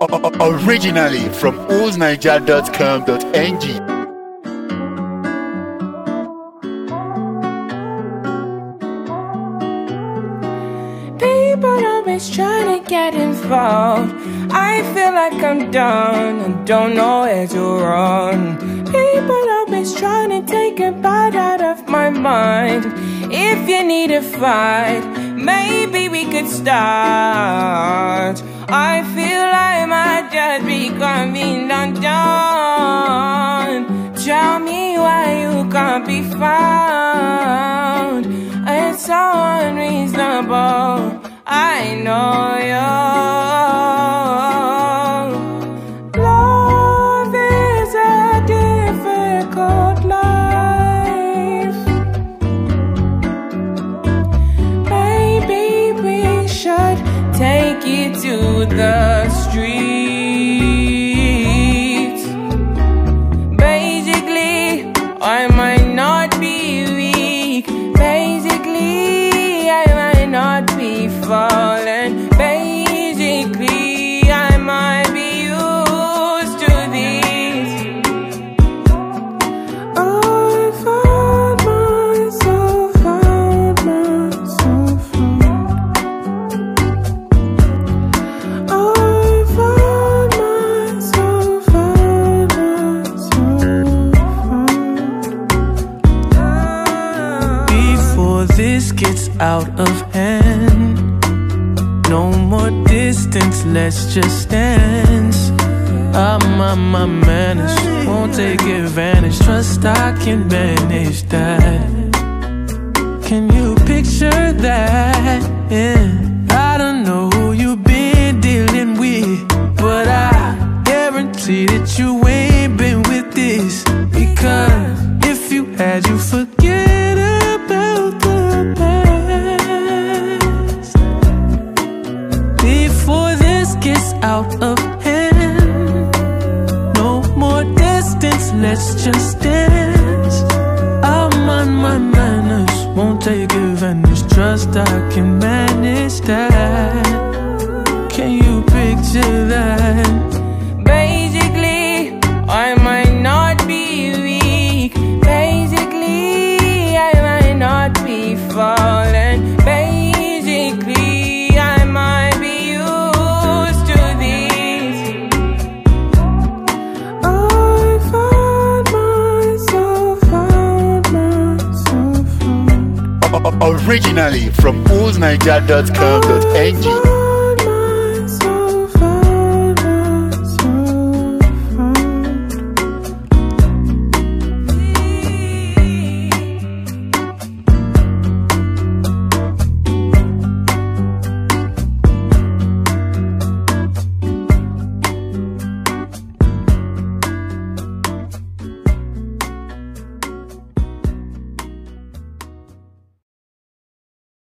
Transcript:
Originally from oozniger.com.ng. People always trying to get involved. I feel like I'm done and don't know where to run. People always trying to take a bite out of my mind. If you need a fight, maybe we could start. I feel I might just be coming undone. Tell me why you can't be found. It's so unreasonable, I know you. Love is a difficult life. Maybe we should take you to the streets. Basically, I might not be weak. Basically, I might not be falling. Basically, I might be used to this. I found myself. Before this gets out of hand, no more distance, let's just dance. My manners won't take advantage. Trust I can manage that. Can you picture that? Yeah. I don't know who you've been dealing with, but I guarantee that you ain't been with this. Because if you had, you forget about the past. Before this gets out of hand, no more distance, let's just dance. I'm on my manners, won't take advantage. Trust I can manage that. Can you picture that? Basically, I might not be weak. Basically, I might not be falling. Basically, I might be used to this. I found myself. Originally from oozniger.com.ng.